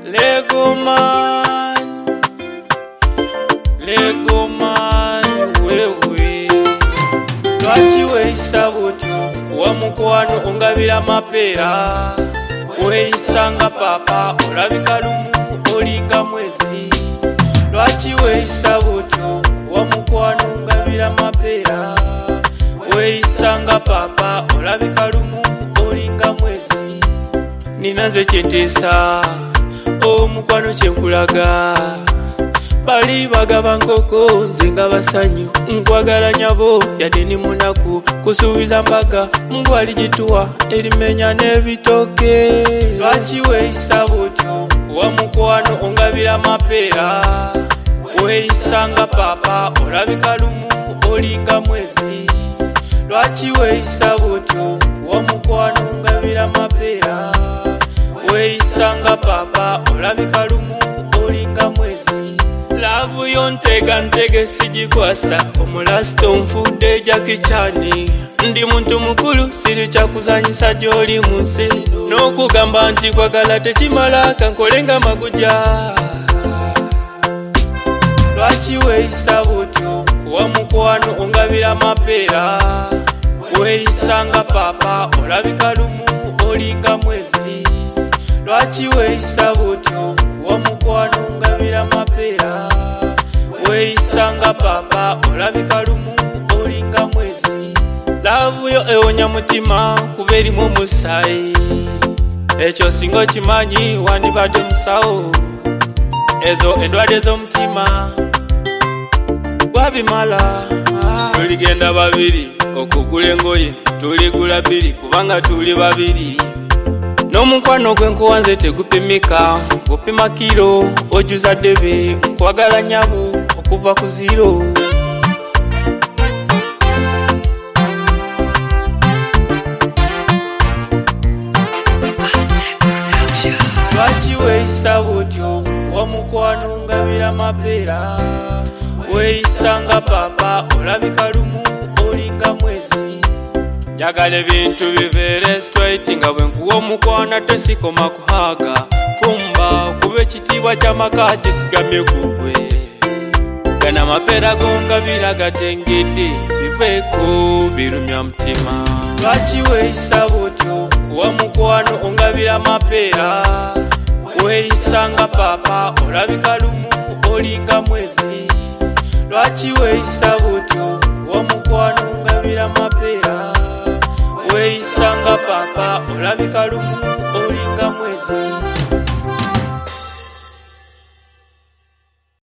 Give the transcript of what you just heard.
Lego man, wewe lwaki weeyisa butyo kuwa mukwano ongabira mapeera weeyisa nga papa olabika lumu olinga mwezi lwaki weeyisa butyo kuwa mukwano ongabira mapeera weeyisa nga papa olabika lumu olinga mwezi nina nze kyenteesa omukwano kyenkulaga bali bagaba nkoko nze nga basanyu nkwagala nyabo yadde ni munaku kusuubiza mbaga mbwali gituwa erimenya n'ebitoke lwaki weeyisa butyo wa mukwano ongabira mapeera weeyisa nga papa olabika lumu olinga mwezi lwaki weeyisa butyo wa mukwano ongabira mapeera weeyisa nga papa olabika lumu olinga mwezi laavu yo ntega ntege sigikwasa omulasita onfudde Jackie Chan ndi muntu mukulu siri kyakuzanyisa gy'oli mu nsi n'okugamba nti kwagala tekimala kankolenga maguja lwaki weeyisa butyo kuwa mukwano ongabira mapeera weeyisa nga papa olabika lumu olinga mwezi lwaki weeyisa butyo kuwa mukwano ongabira mapeera weeyisa nga papa olabika lumu olinga mwezi laavu yo ewonya mutima kuba erimu omusaayi ekyo singa okimanyi wandibadde musawo ezo endwadde z'omutima gwabimala tuligenda babiri okugula engoye tuligula bbiri kubanga tuli babiri n'omukwano gwenkuwa nze tegupimika gupima kiro ojuza ddebe nkwagala nyabo okuva ku ziro lwaki weeyisa butyo wa mukwano ongabira mapeera weeyisa nga papa olabika lumu olinga mwezi njagala ebintu bibeere straight nga bwe nkuwa omukwano ate sikoma kuhaaga fumba kuba ekitiibwa ky'amaka kisigamye ku ggwe gana amapeera gongabira gatengedde biveeko birumya mutima lwaki weeyisa butyo kuwa mukwano ongabira mapeera weeyisa nga papa olabika lumu olinga mwezi lwaki weeyisa butyo kuwa mukwano ongabira mapeera weeyisa nga papa olabika lumu